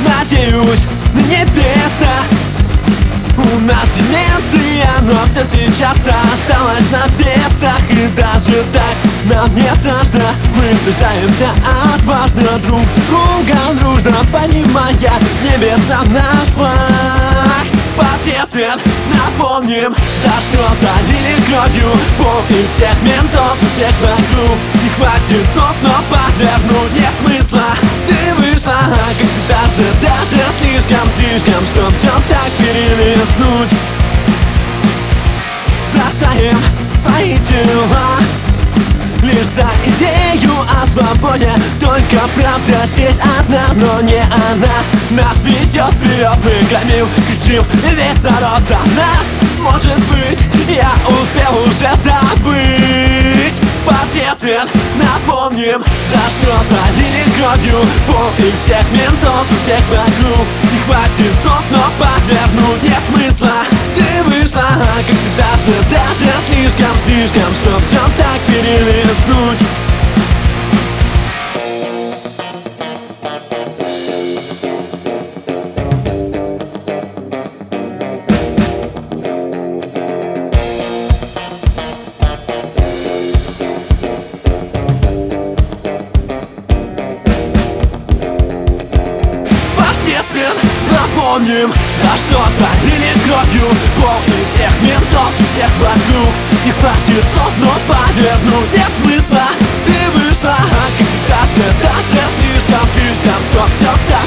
надеюсь на небеса. У нас деменция, но все сейчас осталось на весах. И даже так нам не страшно, мы сражаемся отважно друг с другом, дружно понимая небесам наш флаг. Паси свет, напомним, за что залили кровью пол и всех ментов, и всех вокруг. Не хватит слов, но повернуть нет смысла. Ты вышла, как ты даже слишком, чтоб все так перелистнуть. Бросаем свои тела лишь за идею о свободе. Только правда здесь одна, но не она. Нас ведет вперед, мы громим, кричим, весь народ за нас. Может быть, я успел уже забыть. Паси свет, напомним, за что залили кровью пол и всех ментов, и всех вокруг. Не хватит слов, но повернуть нет смысла. Ты вышла, как ты даже слишком, чтоб все так перелистнуть. Напомним, за что залили кровью пол и всех ментов, и всех вокруг. Не хватит слов, но повернуть нет смысла. Ты вышла, как ты даже слишком, чтоб все так